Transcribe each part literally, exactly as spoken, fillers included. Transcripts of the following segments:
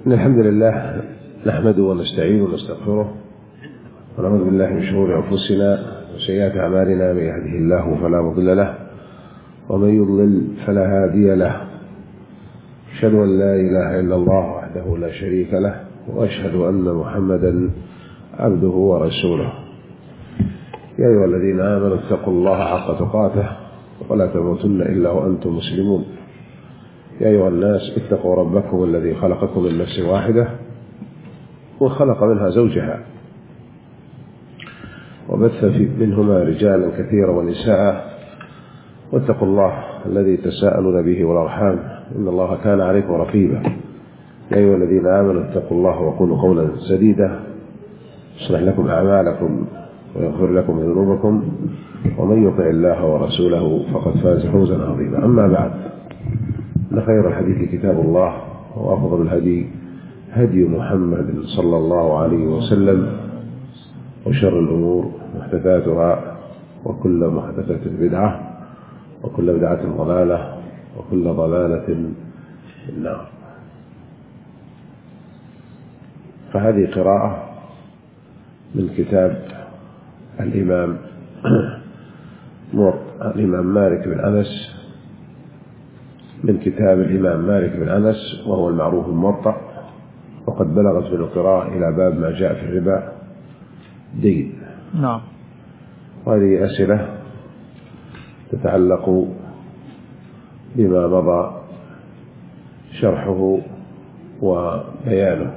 إن الحمد لله نحمده ونستعينه ونستغفره ونعوذ بالله من شرور أنفسنا وسيئات أعمالنا. من يهده الله فلا مضل له ومن يضلل فلا هادي له. أشهد أن لا إله إلا الله وحده لا شريك له وأشهد أن محمدا عبده ورسوله. يا أيها الذين آمنوا اتقوا الله حق تقاته ولا تموتن إلا وأنتم مسلمون. يا أيها الناس اتقوا ربكم الذي خلقكم من نفس واحدة وخلق منها زوجها وبث منهما رجالا كثيرا ونساء، واتقوا الله الذي تساءلون به والأرحام إن الله كان عليكم رقيبا. يا أيها الذين آمنوا اتقوا الله وقولوا قولا سديدا يصلح لكم أعمالكم ويغفر لكم ذنوبكم، ومن يطع الله ورسوله فقد فاز فوزا عظيما. أما بعد، خير الحديث كتاب الله وأفضل الهدي هدي محمد صلى الله عليه وسلم، وشر الأمور محدثاتها وكل محدثة بدعة وكل بدعة ضلالة وكل ضلالة في النار. فهذه قراءة من كتاب الإمام الإمام مالك بن أنس من كتاب الإمام مالك بن أنس وهو المعروف الموطأ، وقد بلغت في القراءة إلى باب ما جاء في الربا دين. نعم. وهذه أسئلة تتعلق بما مضى شرحه وبيانه،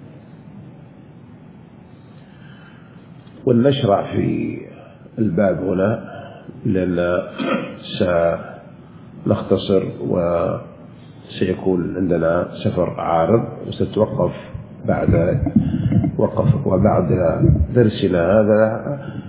ولنشرع في الباب هنا لأن سنختصر وسيكون عندنا سفر عارض وستتوقف بعد وقف وبعد درسنا هذا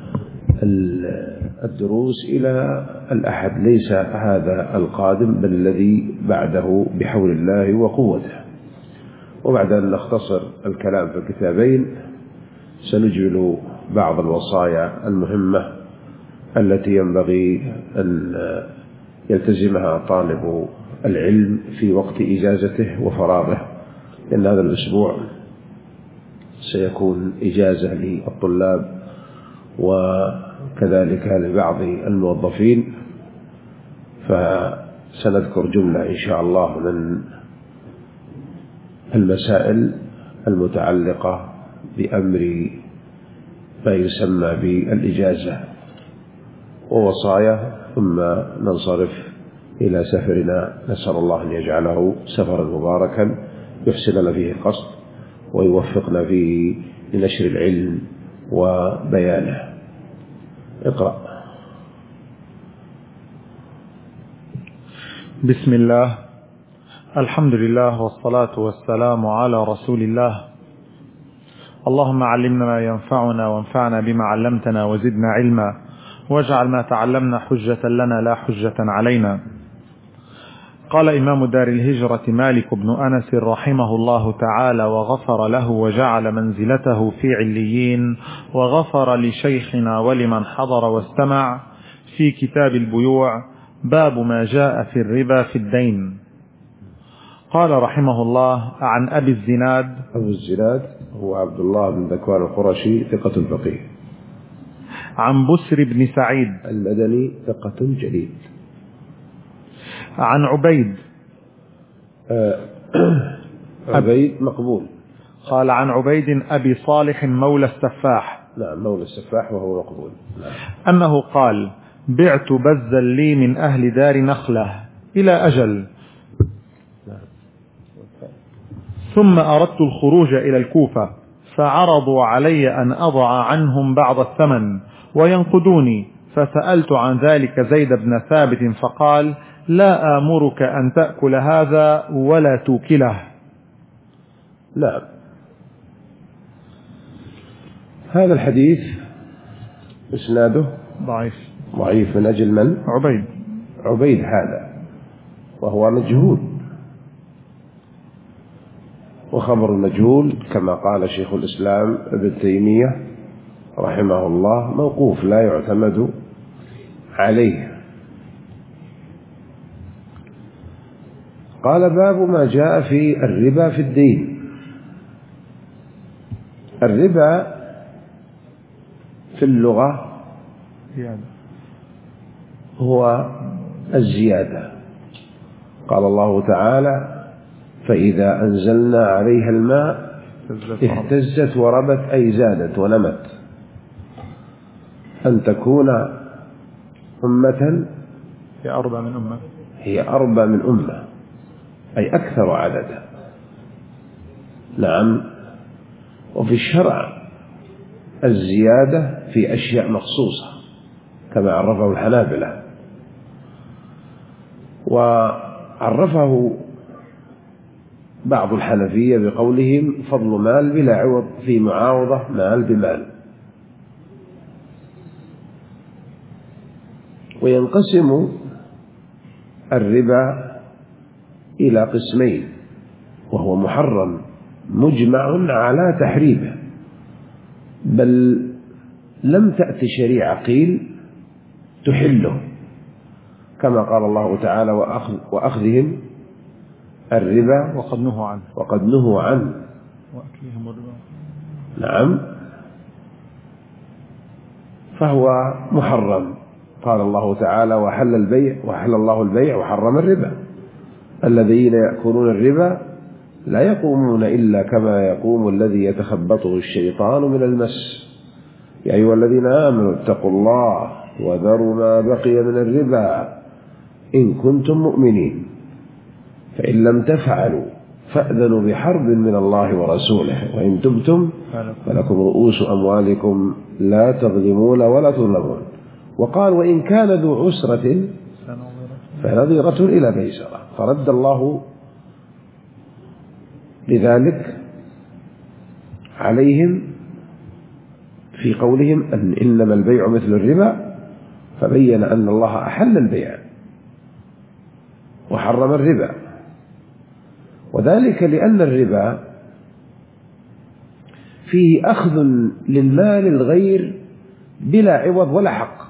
الدروس إلى الأحد، ليس هذا القادم بل الذي بعده بحول الله وقوته. وبعد أن نختصر الكلام في الكتابين سنجمل بعض الوصايا المهمة التي ينبغي أن يلتزمها طالب العلم في وقت إجازته وفراغه، لأن هذا الأسبوع سيكون إجازة للطلاب وكذلك لبعض الموظفين، فسنذكر جملة إن شاء الله من المسائل المتعلقة بأمر ما يسمى بالإجازة ووصايا، ثم ننصرف إلى سفرنا. نسأل الله أن يجعله سفرا مباركا يحسن لنا فيه القصد ويوفقنا فيه لنشر العلم وبيانه. اقرأ. بسم الله، الحمد لله والصلاة والسلام على رسول الله. اللهم علمنا ما ينفعنا وانفعنا بما علمتنا وزدنا علما، واجعل ما تعلمنا حجة لنا لا حجة علينا. قال إمام دار الهجرة مالك بن أنس رحمه الله تعالى وغفر له وجعل منزلته في عليين، وغفر لشيخنا ولمن حضر واستمع، في كتاب البيوع باب ما جاء في الربا في الدين. قال رحمه الله عن أبي الزناد. أبو الزناد هو عبد الله بن ذكوان القرشي ثقة فقيه، عن بسر بن سعيد المدني ثقة جليل، عن عبيد آه عبيد مقبول. قال عن عبيد أبي صالح مولى السفاح. نعم، مولى السفاح وهو مقبول. نعم. أنه قال: بعت بزا لي من أهل دار نخلة إلى أجل، ثم أردت الخروج إلى الكوفة، فعرضوا علي أن أضع عنهم بعض الثمن وينقدوني، فسألت عن ذلك زيد بن ثابت فقال: لا آمرك أن تأكل هذا ولا توكله. لا، هذا الحديث إسناده ضعيف ضعيف من أجل من؟ عبيد عبيد هذا وهو مجهول، وخبر المجهول كما قال شيخ الإسلام ابن تيمية رحمه الله موقوف لا يعتمد عليه. قال: باب ما جاء في الربا في الدين. الربا في اللغة هو الزيادة. قال الله تعالى: فإذا أنزلنا عليها الماء اهتزت وربت، أي زادت ونمت. أن تكون أمة هي أربع من أمة هي أربع من أمة، أي أكثر عددا. نعم. وفي الشرع الزيادة في أشياء مخصوصة كما عرفه الحنابلة، وعرفه بعض الحنفية بقولهم: فضل مال بلا عوض في معاوضة مال بمال. وينقسم الربا إلى قسمين، وهو محرم مجمع على تحريمه، بل لم تأت شريعة قيل تحله، كما قال الله تعالى: وأخذ وأخذهم الربا وقد نهوا عنه وقد نهوا عنه وأكلهم الربا. نعم. فهو محرم. قال الله تعالى: وحل البيع وحل الله البيع وحرم الربا. الذين يأكلون الربا لا يقومون إلا كما يقوم الذي يتخبطه الشيطان من المس. يا أيها الذين آمنوا اتقوا الله وذروا ما بقي من الربا إن كنتم مؤمنين، فإن لم تفعلوا فأذنوا بحرب من الله ورسوله، وإن تبتم فلكم رؤوس أموالكم لا تظلمون ولا تظلمون. وقال: وإن كان ذو عسرة فنظيرة إلى ميسرة. فرد الله لذلك عليهم في قولهم أن إنما البيع مثل الربا، فبين أن الله أحل البيع وحرم الربا، وذلك لأن الربا فيه أخذ للمال الغير بلا عوض ولا حق،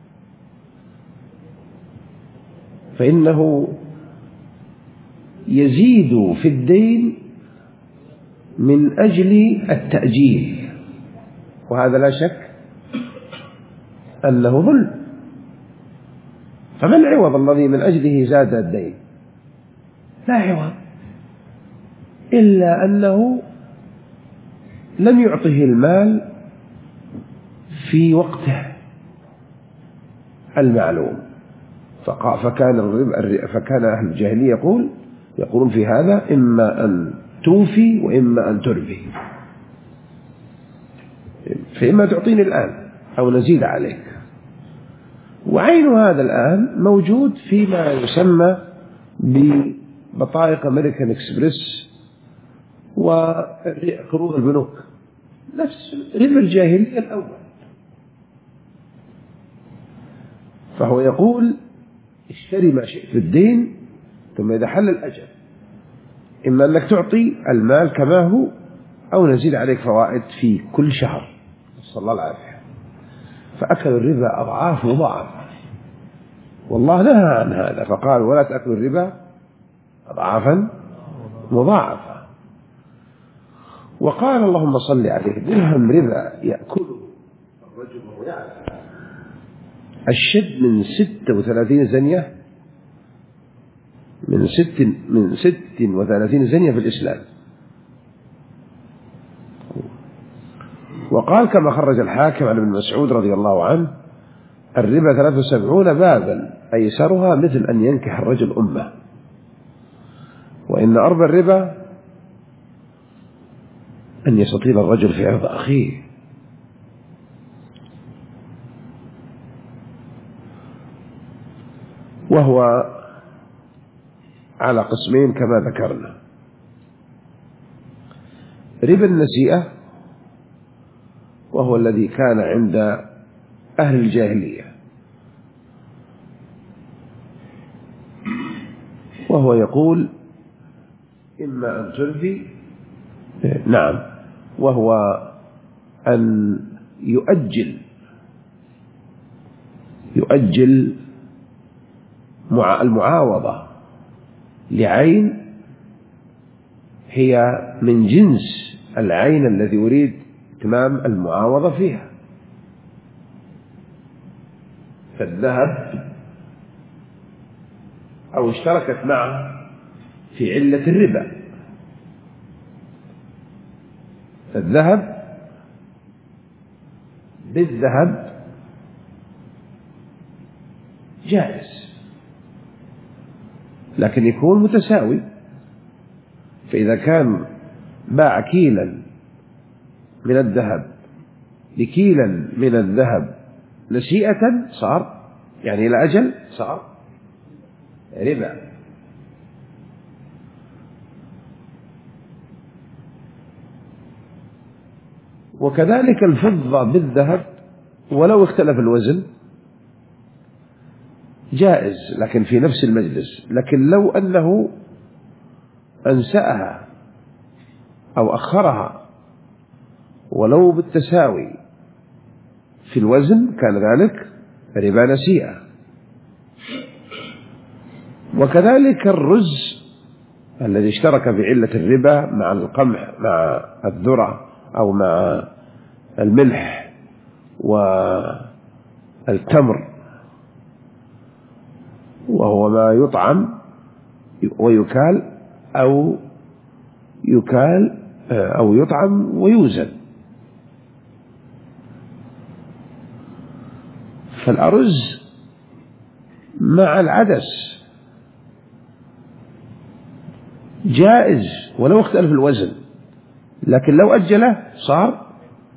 فإنه يزيد في الدين من أجل التأجيل، وهذا لا شك أنه ظلم. فما العوض الذي من أجله زاد الدين؟ لا عوض إلا أنه لم يعطه المال في وقته المعلوم. فكان الربا فكان أهل الجاهلية يقول يقولون في هذا: إما أن توفي وإما أن تربي، فإما تعطيني الآن أو نزيد عليك. وعين هذا الآن موجود فيما يسمى ببطائق أمريكان إكسبريس وقروض البنوك، نفس ربا الجاهلية الأول. فهو يقول: اشتري ما شئت في الدين، ثم إذا حل الأجل إما أنك تعطي المال كما هو أو نزيد عليك فوائد في كل شهر. نسأل الله العافية. فأكل الربا أضعاف مضاعفة، والله نهى عن هذا فقال: ولا تأكلوا الربا أضعافا مضاعفة. وقال: اللهم صل عليه: درهم ربا يأكله الرجل وهو يعلم الشد من ستة وثلاثين زنية من ست من ست وثلاثين زنية في الإسلام. وقال كما خرج الحاكم عن ابن مسعود رضي الله عنه: الربا ثلاثة وسبعون بابا أيسرها مثل أن ينكح الرجل أمه، وإن أربى الربا أن يستطيل الرجل في عرض أخيه. وهو على قسمين كما ذكرنا: ربا النسيئة، وهو الذي كان عند أهل الجاهلية، وهو يقول: إما أن تربي، نعم، وهو أن يؤجل يؤجل المعاوضة لعين هي من جنس العين الذي يريد إتمام المعاوضة فيها. فالذهب أو اشتركت معه في علة الربا. فالذهب بالذهب جائز، لكن يكون متساوي. فإذا كان باع كيلا من الذهب بكيلا من الذهب نسيئة صار يعني إلى أجل صار ربا. وكذلك الفضة بالذهب ولو اختلف الوزن جائز لكن في نفس المجلس. لكن لو أنه أنسأها أو أخرها ولو بالتساوي في الوزن كان ذلك ربا نسيئة. وكذلك الرز الذي اشترك في علة الربا مع القمح مع الذرة أو مع الملح والتمر، وهو ما يطعم ويكال أو يكال أو يطعم ويوزن. فالأرز مع العدس جائز ولو اختلف الوزن، لكن لو أجله صار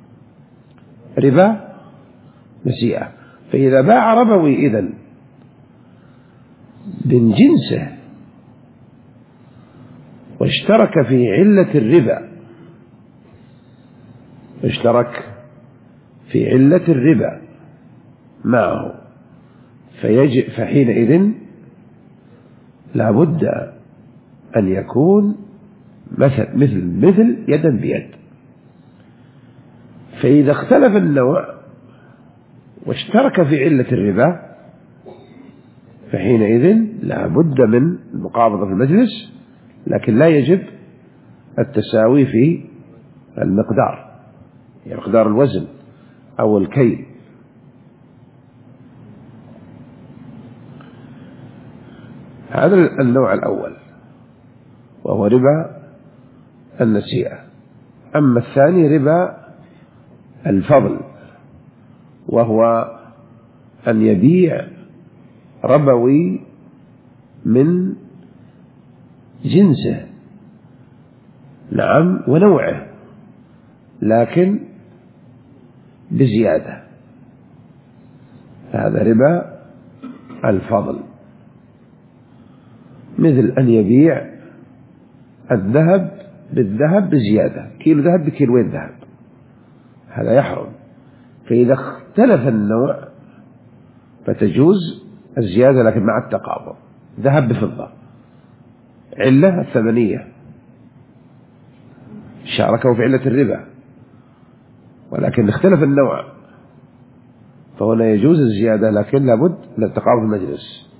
ربا نسيئة. فإذا باع ربوي إذن من جنسه واشترك في علة الربا اشترك في علة الربا معه فيجب فحينئذ لا بد أن يكون مثل مثل مثل يدا بيد. فإذا اختلف النوع واشترك في علة الربا فحينئذ لا بد من المقابضة في المجلس، لكن لا يجب التساوي في المقدار، يعني مقدار الوزن أو الكيل. هذا النوع الأول وهو ربا النسيئة. أما الثاني ربا الفضل، وهو أن يبيع ربوي من جنسه نعم ونوعه لكن بزيادة، هذا ربا الفضل. مثل أن يبيع الذهب بالذهب بزيادة، كيلو ذهب بكيلوين ذهب، هذا يحرم. فإذا اختلف النوع فتجوز الزيادة لكن مع التقابض. ذهب بفضة علة الثمنية شاركوا في علة الربا، ولكن اختلف النوع فهنا يجوز الزيادة لكن لابد من التقابض المجلس.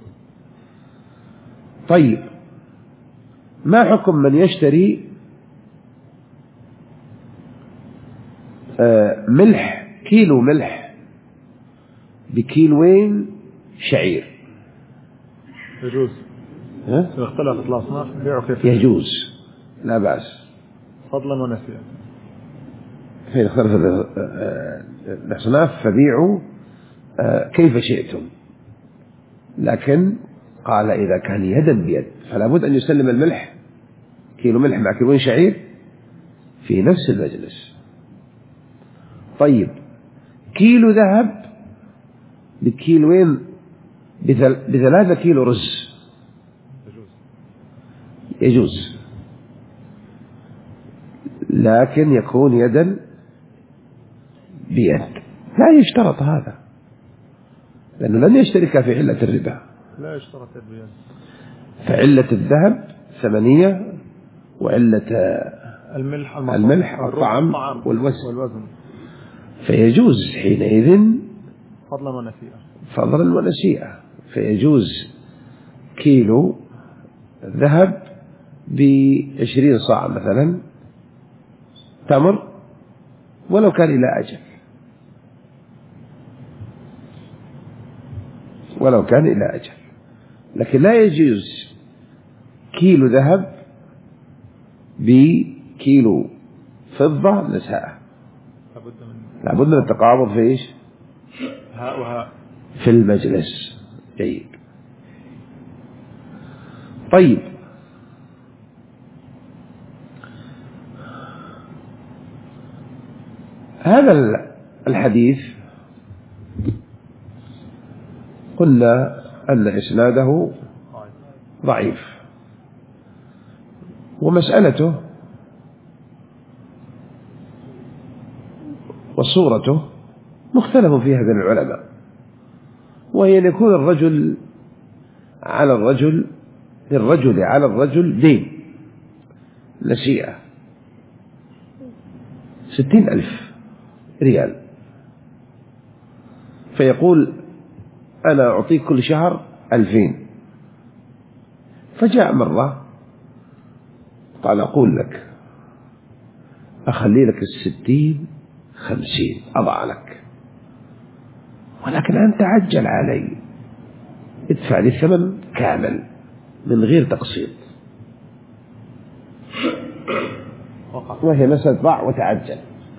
طيب، ما حكم من يشتري آه ملح كيلو ملح بكيلوين شعير؟ يجوز. ها؟ إذا اختلفت الأصناف بيعوا كيف يجوز لا بأس فضلا ونسيئا. فإذا اختلفت الأصناف فبيعوا كيف شئتم، لكن قال إذا كان يدا بيد فلا بد أن يسلم الملح كيلو ملح مع كيلوين شعير في نفس المجلس. طيب، كيلو ذهب بكيلوين بثل... بثلاثة كيلو رز يجوز، لكن يكون يدا بيد. لا يشترط هذا لأنه لن يشترك في علة الربا. لا يشترط بيد. فعلة الذهب ثمنية، وعلة الملح الملح الطعم والوزن. والوزن فيجوز حينئذ فضلا ونسيئا. فضلا ونسيئا. فيجوز كيلو ذهب بعشرين صاع مثلا تمر ولو كان إلى أجل، ولو كان إلى أجل. لكن لا يجوز كيلو ذهب بكيلو فضة نساء، لابد من التقابض في إيش؟ هاء وهاء في المجلس. جيد. طيب، هذا الحديث قلنا أن إسناده ضعيف، ومسألته وصورته مختلف فيها بين العلماء، وهي أن يكون الرجل على الرجل للرجل على الرجل دين نسيئة ستين ألف ريال، فيقول أنا أعطيك كل شهر ألفين. فجاء مرة قال أقول لك أخلي لك الستين خمسين أضع لك، ولكن أنت عجل علي، ادفع لي الثمن كامل من غير تقسيط. وهي مسألة ضع وتعجل.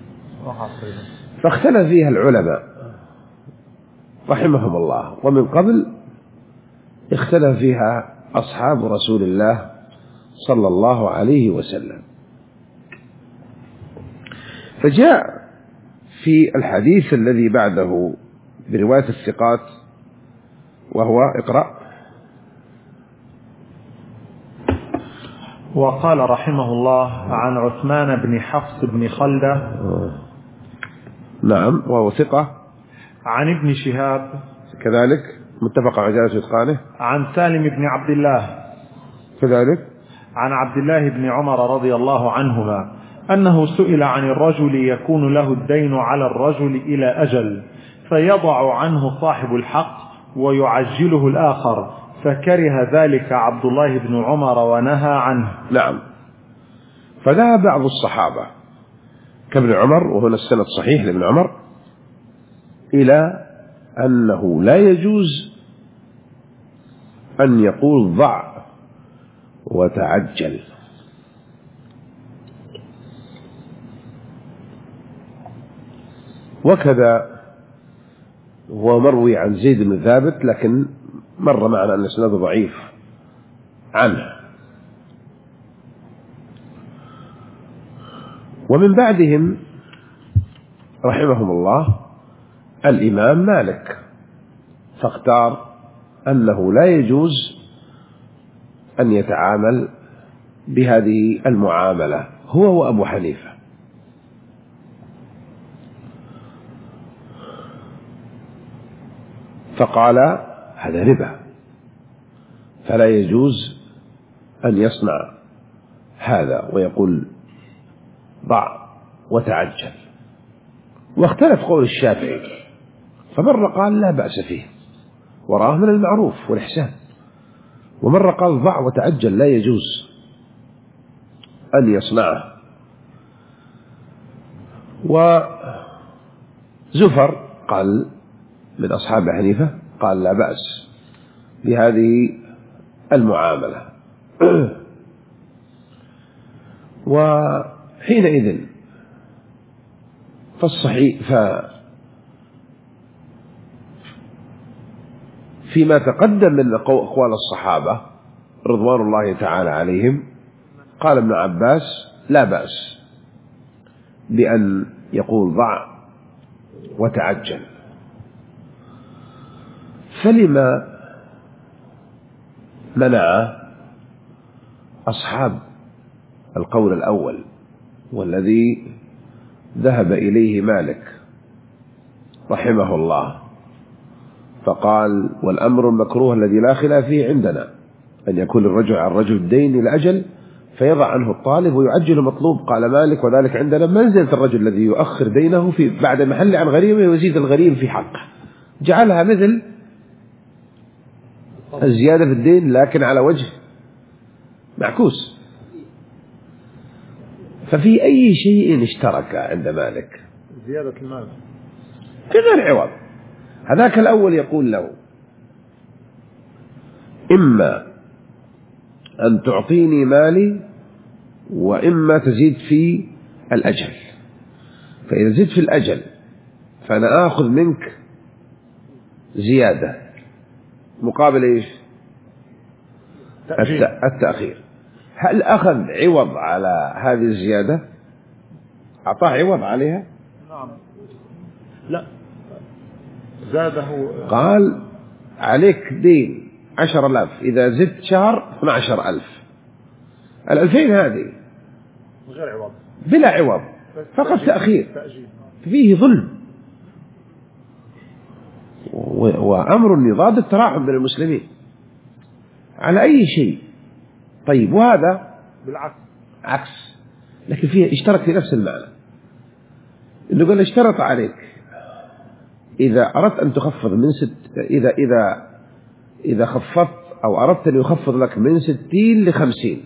فاختلف فيها العلماء رحمهم الله، ومن قبل اختلف فيها أصحاب رسول الله صلى الله عليه وسلم. فجاء في الحديث الذي بعده برواية الثقات، وهو اقرأ. وقال رحمه الله عن عثمان بن حفص بن خلدة، نعم، وهو ثقة، عن ابن شهاب كذلك متفق على جلالة إتقانه، عن سالم بن عبد الله كذلك عن عبد الله بن عمر رضي الله عنهما أنه سئل عن الرجل يكون له الدين على الرجل إلى أجل، فيضع عنه صاحب الحق ويعجله الآخر، فكره ذلك عبد الله بن عمر ونهى عنه. نعم. فذهب بعض الصحابة كابن عمر، وهنا السند صحيح لابن عمر، إلى أنه لا يجوز أن يقول ضع وتعجل، وكذا هو مروي عن زيد بن ثابت، لكن مر معنا أن الإسناد ضعيف عنه. ومن بعدهم رحمهم الله الإمام مالك، فاختار أنه لا يجوز أن يتعامل بهذه المعاملة هو وأبو حنيفة. فقال هذا ربا، فلا يجوز أن يصنع هذا ويقول ضع وتعجل. واختلف قول الشافعي، فمرة قال لا بأس فيه وراه من المعروف والإحسان، ومرة قال ضع وتعجل لا يجوز أن يصنعه. وزفر قال من أصحاب حنيفة قال لا بأس بهذه المعاملة. وحينئذ فالصحيح ف فيما تقدم من أقوال الصحابة رضوان الله تعالى عليهم، قال ابن عباس لا بأس بأن يقول ضع وتعجل. فلما منع أصحاب القول الأول والذي ذهب إليه مالك رحمه الله، فقال والأمر المكروه الذي لا خلاف فيه عندنا أن يكون الرجل على الرجل الدين إلى أجل فيضع عنه الطالب ويعجل المطلوب. قال مالك وذلك عندنا منزلة الرجل الذي يؤخر دينه في بعد محل عن غريمه ويزيد الغريم في حقه، جعلها مثل الزيادة في الدين لكن على وجه معكوس. ففي أي شيء اشترك عند مالك زيادة المال بغير عوض. هذاك الأول يقول له إما أن تعطيني مالي وإما تزيد في الأجل، فإذا زدت في الأجل فأنا آخذ منك زيادة مقابل إيش؟ التأخير. هل أخذ عوض على هذه الزيادة؟ أعطاه عوض عليها؟ نعم. لا، زاده. قال عليك دين عشر ألاف، إذا زدت شهر اثنا عشر ألف. الألفين هذه غير عوض، بلا عوض، فقط تأخير، فيه ظلم وأمر يضاد التراحم بين المسلمين على أي شيء. طيب وهذا بالعكس عكس، لكن فيه اشترك في نفس المعنى، إنه قال اشترط عليك إذا أردت أن تخفض من ست إذا إذا إذا خفضت أو أردت أن يخفض لك من ستين لخمسين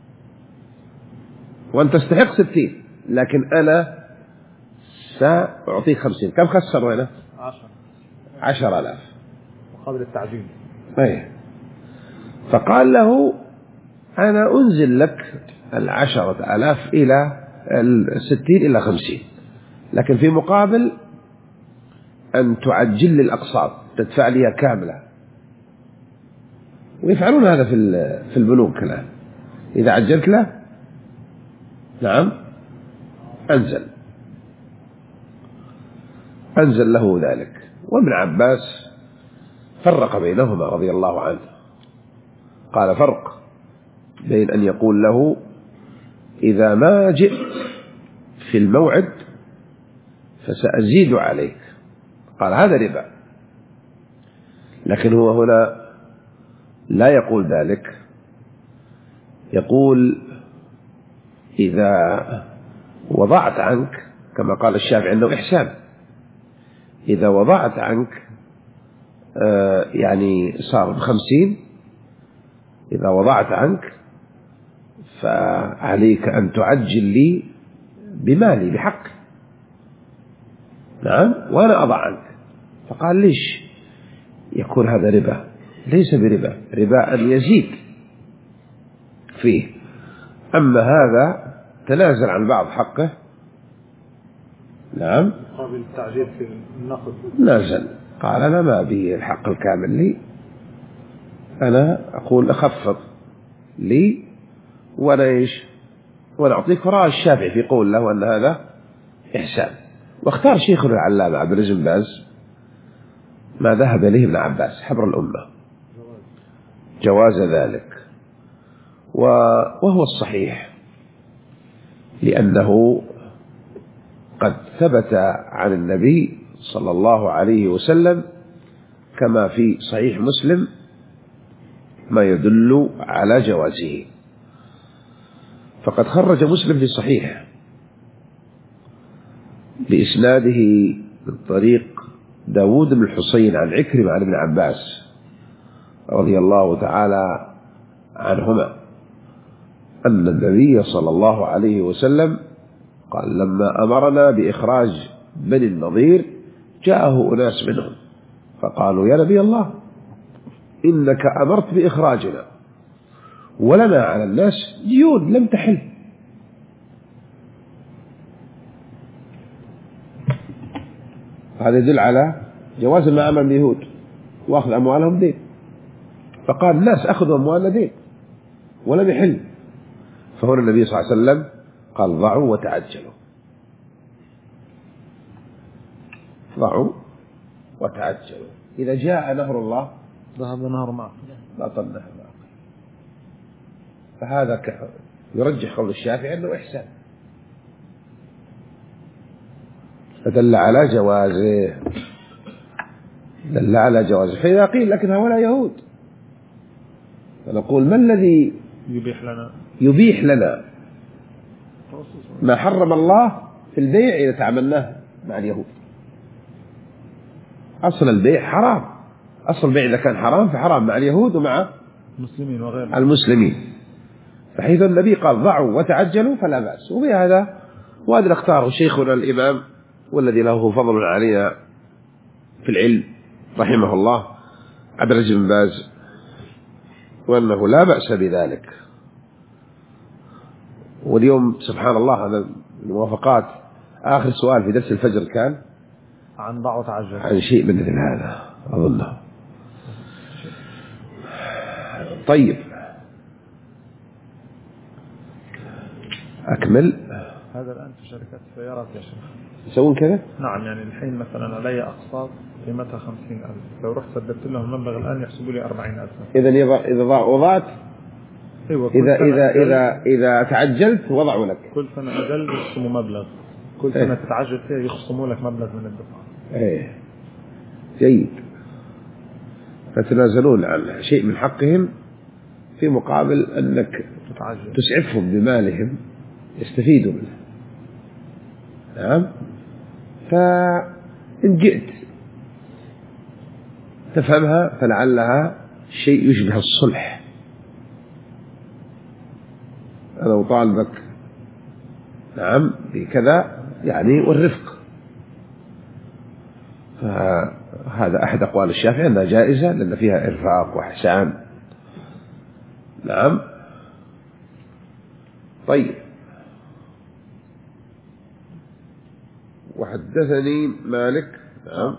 وأنت تستحق ستين، لكن أنا سأعطيك خمسين. كم خسر هنا؟ عشر عشر آلاف مقابل التعجيل. أيه. فقال له أنا أنزل لك العشرة آلاف إلى الستين إلى خمسين، لكن في مقابل أن تعجل لي الأقساط، تدفع لي كاملة. ويفعلون هذا في في البنوك الآن، إذا عجلت له نعم أنزل أنزل له ذلك. وابن عباس فرق بينهما رضي الله عنه، قال فرق بين أن يقول له إذا ما جئت في الموعد فسأزيد عليك، قال هذا ربا، لكن هو هنا لا يقول ذلك، يقول إذا وضعت عنك، كما قال الشافعي عنده إحسان، إذا وضعت عنك آه يعني صار بخمسين، إذا وضعت عنك فعليك أن تعجل لي بمالي بحق. نعم، وأنا أضع عنك. فقال ليش يكون هذا ربا؟ ليس بربا، ربا أن يزيد فيه، أما هذا تنازل عن بعض حقه. نعم، قابل التعجيل في النقد، نازل، قال أنا ما به الحق الكامل لي، أنا أقول أخفض لي وأنا إيش وأنا أعطيك. فرأى الشافعي في قول له أن هذا إحسان. واختار شيخنا العلامة عبد العزيز بن باز ما ذهب إليه ابن عباس حبر الأمة، جواز ذلك، وهو الصحيح، لأنه قد ثبت عن النبي صلى الله عليه وسلم كما في صحيح مسلم ما يدل على جوازه. فقد خرج مسلم في صحيح بإسناده من طريق داود بن الحصين عن عكرمة عن ابن عباس رضي الله تعالى عنهما أن النبي صلى الله عليه وسلم قال لما أمرنا بإخراج بني النضير جاءه أناس منهم فقالوا يا نبي الله إنك أمرت بإخراجنا ولنا على الناس ديون لم تحل. هذا يدل على جواز ما أمر اليهود وأخذ أموالهم دين. فقال الناس أخذوا أموالنا دين ولم يحل. فهنا النبي صلى الله عليه وسلم قال ضعوا وتعجلوا، ضعوا وتعجلوا. إذا جاء نهر الله ذهب نهر معه بطل نهر معه. فهذا يرجح قول الشافعي أنه إحسان، فدل على جوازه، دل على جوازه. فإذا قيل لكن هؤلاء يهود، فنقول ما الذي يبيح لنا يبيح لنا ما حرم الله في البيع إذا تعاملناه مع اليهود؟ أصل البيع حرام، أصل البيع إذا كان حرام فحرام مع اليهود ومع المسلمين وغيرهم المسلمين. فحيث النبي قال ضعوا وتعجلوا فلا بأس. وبهذا وهذا اختاره شيخنا الإمام والذي له فضل علينا في العلم رحمه الله عبد العزيز بن باز، وأنه لا بأس بذلك. واليوم سبحان الله هذا الموافقات، آخر سؤال في درس الفجر كان عن ضع وتعجل، عن شيء من مثل هذا أظنه. طيب أكمل. هذا الآن في شركات السيارات يا شيخ يسوون كذا؟ نعم، يعني الحين مثلا علي أقساط قيمتها خمسين ألف، لو رحت سددت لهم المبلغ الآن يحسبوا لي أربعين ألف. إذا إذا وضعت أيوة، إذا إذا إذا إذا تعجلت وضعوا لك كل سنة أجل يخصموا مبلغ، كل سنة إيه؟ تتعجل فيها يخصموا لك مبلغ من الدفعة. إيه جيد. فتنازلون عن شيء من حقهم في مقابل أنك تتعجل. تسعفهم بمالهم يستفيدوا منه. نعم. فإن جئت تفهمها فلعلها شيء يشبه الصلح. أنا أطالبك نعم بكذا يعني والرفق. فهذا أحد أقوال الشافعي أنها جائزة لأن فيها إرفاق وإحسان. نعم. طيب. وحدثني مالك. نعم.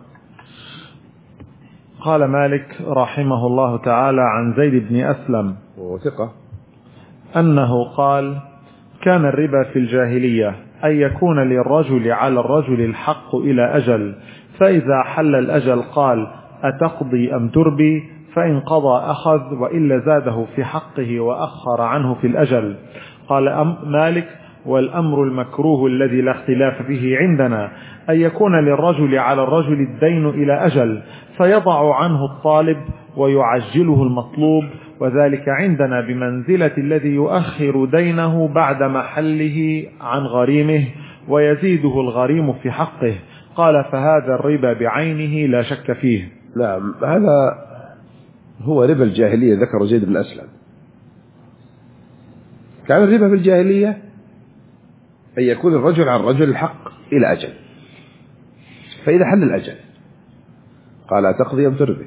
قال مالك رحمه الله تعالى عن زيد بن أسلم وثقة أنه قال: كان الربا في الجاهلية أن يكون للرجل على الرجل الحق إلى أجل، فإذا حل الأجل قال: أتقضي أم تربي؟ فإن قضى أخذ، وإلا زاده في حقه وأخر عنه في الأجل. قال مالك: والأمر المكروه الذي لا اختلاف فيه عندنا أن يكون للرجل على الرجل الدين إلى أجل، فيضع عنه الطالب ويعجله المطلوب، وذلك عندنا بمنزلة الذي يؤخر دينه بعد محله عن غريمه ويزيده الغريم في حقه. قال: فهذا الربا بعينه لا شك فيه. نعم، هذا هو ربا الجاهلية ذكر زيد بن أسلم. كان الربا في الجاهلية أن يكون الرجل عن الرجل الحق إلى أجل، فإذا حل الأجل قال: تقضي أم تربي؟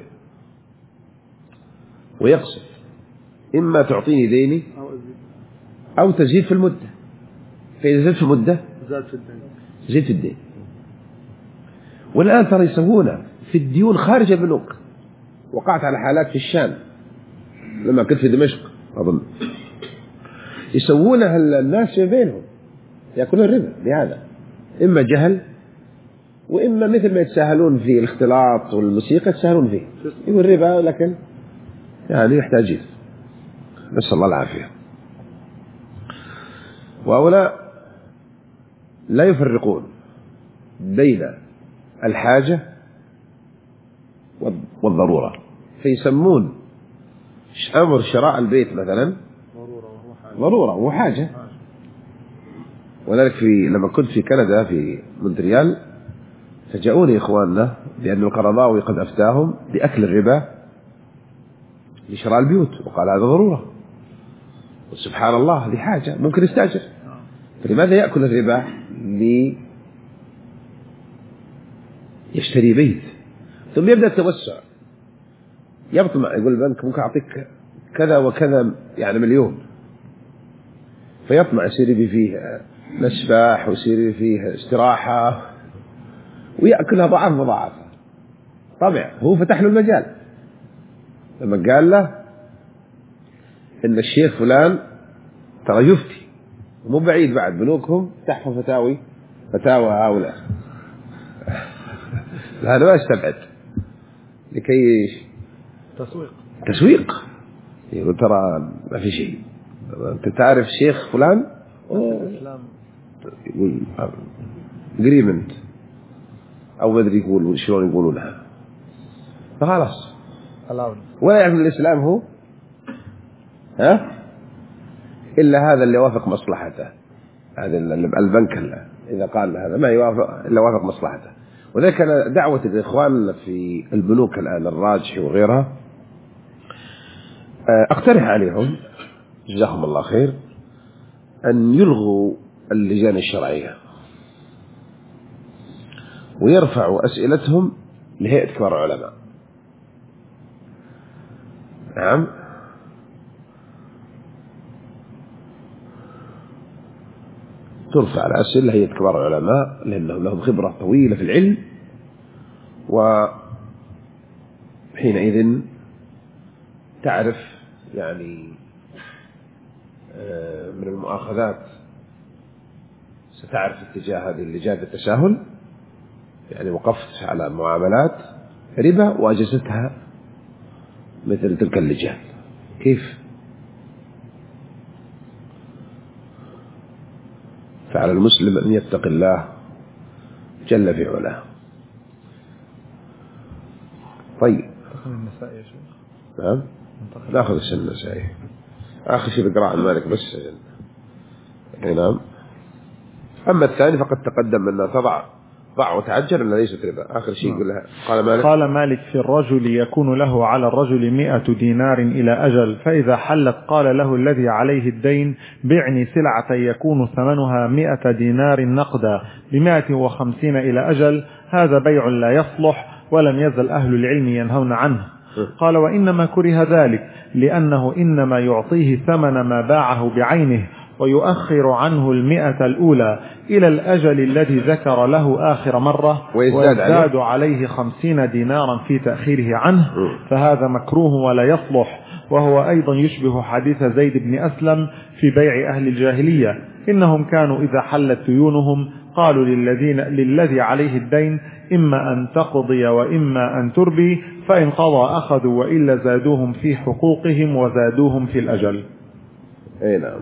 ويقصد إما تعطيني ديني أو تزيد في المدة، فإذا زاد في المدة زيد في الدين. والآن ترى يسوونه في الديون خارج البنوك. وقعت على حالات في الشام لما كنت في دمشق أظن، يسوونها الناس بينهم يأكلون الربا بهذا، إما جهل وإما مثل ما يتساهلون في الاختلاط والموسيقى يتساهلون فيه، يقول ربا لكن يعني يحتاج، نسأل الله العافية. وهؤلاء لا يفرقون بين الحاجة والضرورة، فيسمون أمر شراء البيت مثلا ضرورة وهو حاجة. ولذلك في لما كنت في كندا في مونتريال فجاءوني إخواننا بأن القرضاوي قد أفتاهم بأكل الربا لشراء البيوت، وقال هذا ضرورة، وسبحان الله هذه حاجة ممكن يستأجر، فلماذا يأكل الربا ليشتري بيت؟ ثم يبدأ التوسع، يطمع، يقول البنك ممكن أعطيك كذا وكذا يعني مليون، فيطمع يصير لي فيه مسبح ويصير لي فيه استراحة ويأكلها ضعاف مضاعفة. طبعا هو فتح له المجال لما قال له إن الشيخ فلان ترى يفتي ومو بعيد بعد بنوكهم تحفظ فتاوي فتاوى هؤلاء. هذا ما استبعد لكي تسويق تسويق يقول ترى ما في شيء، أنت تعرف شيخ فلان يقول agreement أو ما أدري يقول شلون يقولونها، فخلاص ولا يعرف الإسلام هو ها إلا هذا اللي وافق مصلحته. هذا البنك إذا قال هذا ما يوافق إلا وافق مصلحته. وذلك دعوة الإخوان في البنوك الآن الراجحي وغيرها أقترح عليهم جزاهم الله خير أن يلغوا اللجان الشرعية ويرفعوا أسئلتهم لهيئة كبار العلماء. نعم. ترفع الأسئلة لهيئة كبار العلماء لأنهم لهم خبرة طويلة في العلم، وحينئذ تعرف يعني من المؤاخذات ستعرف اتجاه هذه اللجان بالتساهل، يعني وقفت على معاملات ربا وأجزتها مثل تلك اللجان كيف؟ فعلى المسلم أن يتقي الله جل في علاه. طيب النسائي يا شيخ. نعم ناخذ السنة النسائي آخر شيء بقراء عن مالك بس. نعم. أما الثاني فقد تقدم أنها تضع ضع وتعجل أنها ليست ربا. آخر شيء يقول لها قال مالك قال مالك في الرجل يكون له على الرجل مئة دينار إلى أجل، فإذا حلت قال له الذي عليه الدين بعني سلعة يكون ثمنها مئة دينار نقدا بمئة وخمسين إلى أجل، هذا بيع لا يصلح ولم يزل أهل العلم ينهون عنه. قال وإنما كره ذلك لأنه إنما يعطيه ثمن ما باعه بعينه ويؤخر عنه المئة الأولى إلى الأجل الذي ذكر له آخر مرة ويزداد عليه خمسين دينارا في تأخيره عنه، فهذا مكروه ولا يصلح. وهو أيضا يشبه حديث زيد بن أسلم في بيع أهل الجاهلية، إنهم كانوا إذا حلت ديونهم قالوا للذين للذي عليه الدين إما أن تقضي وإما أن تربي، فإن قضى أخذوا وإلا زادوهم في حقوقهم وزادوهم في الأجل. أي نعم.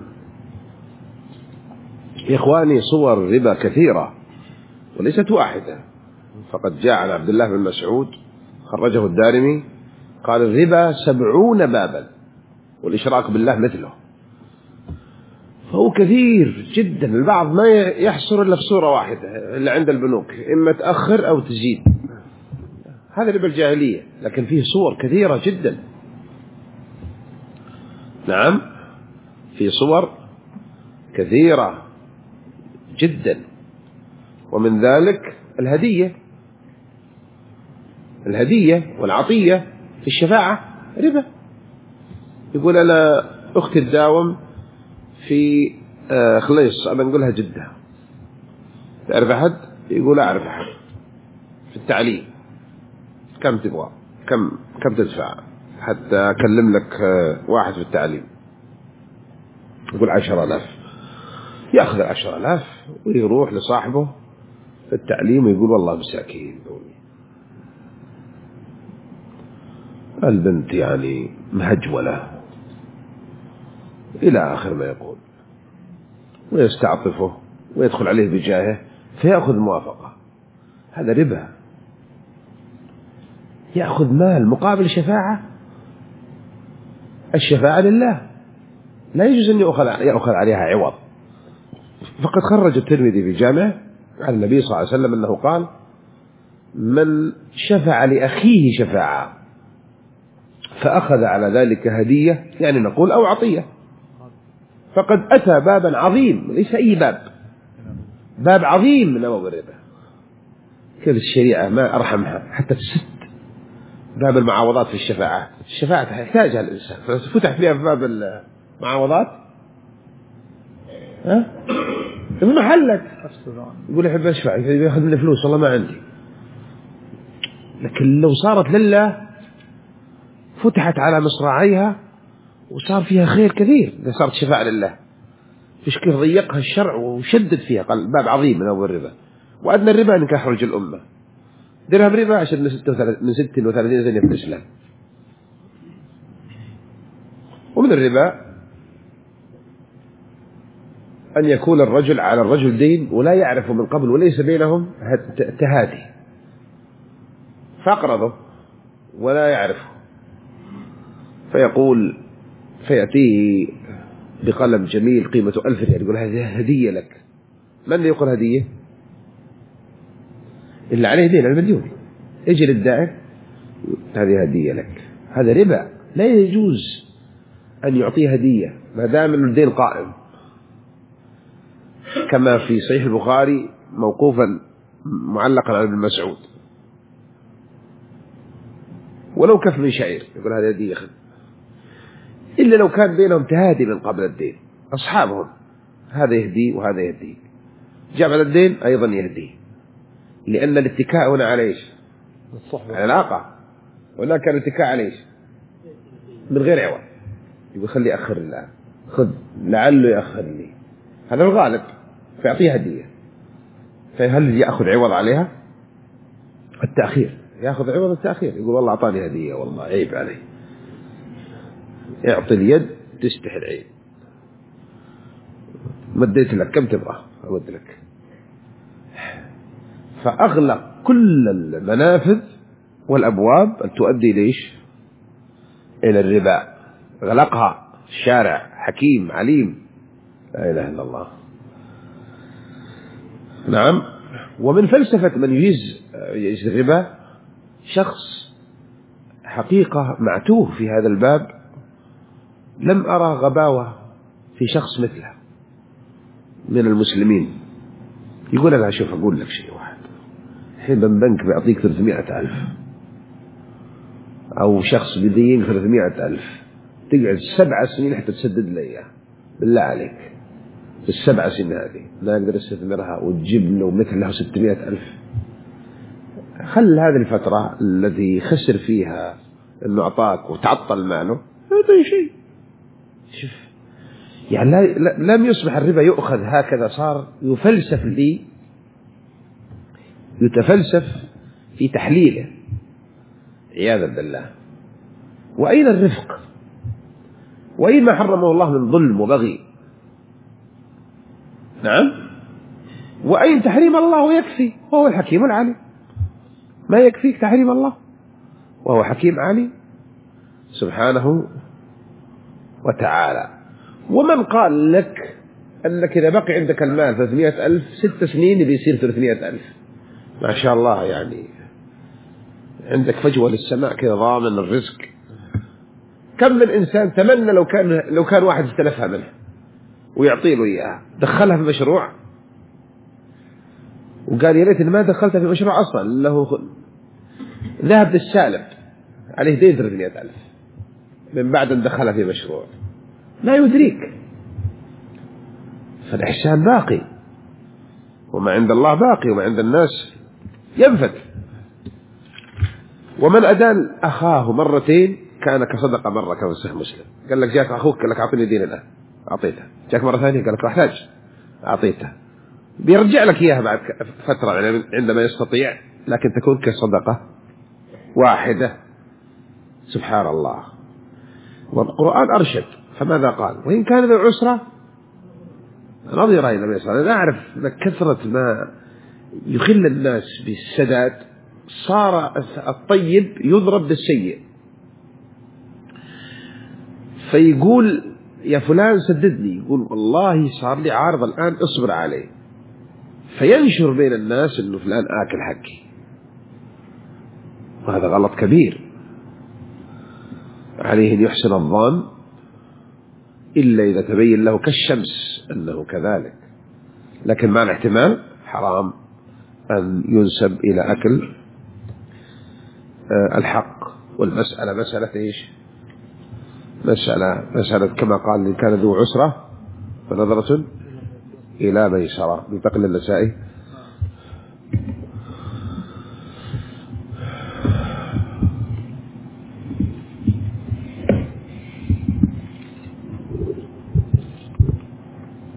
يا إخواني صور الربا كثيرة وليست واحدة، فقد جاء عن عبد الله بن مسعود خرجه الدارمي قال الربا سبعون بابا والإشراك بالله مثله، فهو كثير جدا. البعض ما يحصر إلا في صورة واحدة اللي عند البنوك، إما تأخر أو تزيد، هذا ربا الجاهلية، لكن فيه صور كثيرة جدا. نعم في صور كثيرة جدا، ومن ذلك الهدية الهدية والعطية في الشفاعة ربا. يقول أنا أختي تداوم في خليص أنا نقولها جدة، تعرف أحد؟ يقول أعرف أحد في التعليم، كم تبغى كم كم تدفع حتى أكلم لك واحد في التعليم؟ يقول عشر آلاف، يأخذ العشر آلاف ويروح لصاحبه في التعليم ويقول والله مساكين البنت يعني مهجولة إلى آخر ما يقول، ويستعطفه ويدخل عليه بجاهه فيأخذ موافقة. هذا ربا، يأخذ مال مقابل شفاعة. الشفاعة لله لا يجوز أن يأخذ عليها عوض. فقد خرج الترمذي في جامعه عن النبي صلى الله عليه وسلم أنه قال من شفع لأخيه شفاعة فأخذ على ذلك هدية، يعني نقول أو عطية، فقد أتى بابا عظيم، ليس أي باب، باب عظيم من أبواب الربا. كل الشريعة ما أرحمها حتى تسد باب المعاوضات في الشفاعات. الشفاعة تحتاجها الإنسان، ففتح فيها في باب المعاوضات ها في محلك يقول يحب أشفع يأخذ مني فلوس والله ما عندي. لكن لو صارت لله فتحت على مصراعيها وصار فيها خير كثير. إذا صارت شفاعة لله فيش كيف ضيقها الشرع وشدد فيها، قال باب عظيم من أول الربا. وأدنى الربا أنك أحرج الأمة، درهم ربا عشان من ستة وثلاثين سنة في الإسلام. ومن الربا أن يكون الرجل على الرجل دين ولا يعرف من قبل وليس بينهم تهادي، فأقرضه ولا يعرفه، فيقول فيأتيه بقلم جميل قيمته ألف ريال يقول هذه هدية لك. من يقول هدية؟ اللي عليه دين المليون، يجي للدائن هذه هدية لك. هذا ربا، لا يجوز أن يعطيه هدية ما دام الدين قائم. كما في صحيح البخاري موقوفا معلقا على ابن مسعود، ولو كف من شعير يقول هذا يدي يخذ، إلا لو كان بينهم تهادي من قبل الدين أصحابهم، هذا يهدي وهذا يهدي، جاء بعد الدين أيضا يهدي، لأن الاتكاء هنا على إيش؟ على العلاقة، وهناك كان الاتكاء على إيش؟ من غير عوض، يقول خلي أخر الآن، خذ لعله يأخر لي، هذا الغالب، فيعطيه هدية. فهل يأخذ عوض عليها؟ التأخير، يأخذ عوض التأخير، يقول والله أعطاني هدية والله عيب عليه، يعطي اليد تستحي العين، مديت لك كم تبغى أود لك. فأغلق كل المنافذ والأبواب أن تؤدي ليش؟ إلى الربا، غلقها. الشارع حكيم عليم، لا إله إلا الله. نعم. ومن فلسفة من يجيز يجيز الربا شخص حقيقة معتوه في هذا الباب، لم أرى غباوة في شخص مثله من المسلمين. يقول أنا شوف أقول لك شيء واحد، الحين من بنك بيعطيك ثلاثمائة ألف، أو شخص بدين ثلاثمائة ألف، تقعد سبع سنين حتى تسدد لي إياه، بالله عليك في السبع سنين هذه لا أقدر استثمرها وتجيب له مثلها ستمائة ألف. خل هذه الفترة التي خسر فيها إنه أعطاك وتعطل ماله هذا شيء. شوف يعني لا لا لم يصبح الربا يؤخذ هكذا، صار يفلسف لي يتفلسف في تحليله عياذا بالله. وأين الرفق؟ وأين ما حرمه الله من ظلم وبغي؟ نعم. وأين تحريم الله ويكفي وهو الحكيم العليم؟ ما يكفيك تحريم الله وهو حكيم عليم سبحانه وتعالى. ومن قال لك أنك إذا بقي عندك المال ثلاثمائة ألف ست سنين بيصير ثلاثمائة ألف، ما شاء الله، يعني عندك فجوة للسماء كذا، ضامن الرزق. كم من إنسان تمنى لو كان لو كان واحد استلفها منه ويعطي له إياها، دخلها في مشروع وقال يا ريت ما دخلتها في مشروع أصلا، له ذهب بالسالب عليه دين ثلاثمائة ألف من بعد أن دخلها في مشروع، لا يدريك. فالإحسان باقي، وما عند الله باقي، وما عند الناس ينفد. ومن أدان أخاه مرتين كان كصدقة مرة، كما في صحيح مسلم. قال لك جاك أخوك قال لك أعطيني دين الآن، أعطيته. جاك مرة ثانية قال لك أحتاج، أعطيته. بيرجع لك إياها بعد فترة عندما يستطيع، لكن تكون كصدقة واحدة. سبحان الله. والقرآن أرشد، فماذا قال؟ وإن كان ذو عسرة رضي رأي النبي صلى الله عليه وسلم. أعرف كثرة ما يخل الناس بالسداد، صار الطيب يضرب بالسيء، فيقول يا فلان سددني، يقول والله صار لي عارض الآن اصبر عليه، فينشر بين الناس أنه فلان آكل حقي، وهذا غلط كبير. عليه أن يحسن الظن إلا إذا تبين له كالشمس أنه كذلك، لكن مع الاحتمال حرام أن ينسب إلى أكل الحق. والمسألة مسألة إيش؟ مسألة مسألة كما قال إن كان ذو عسرة فنظرة إلى ميسرة. بنتقل للنسائي.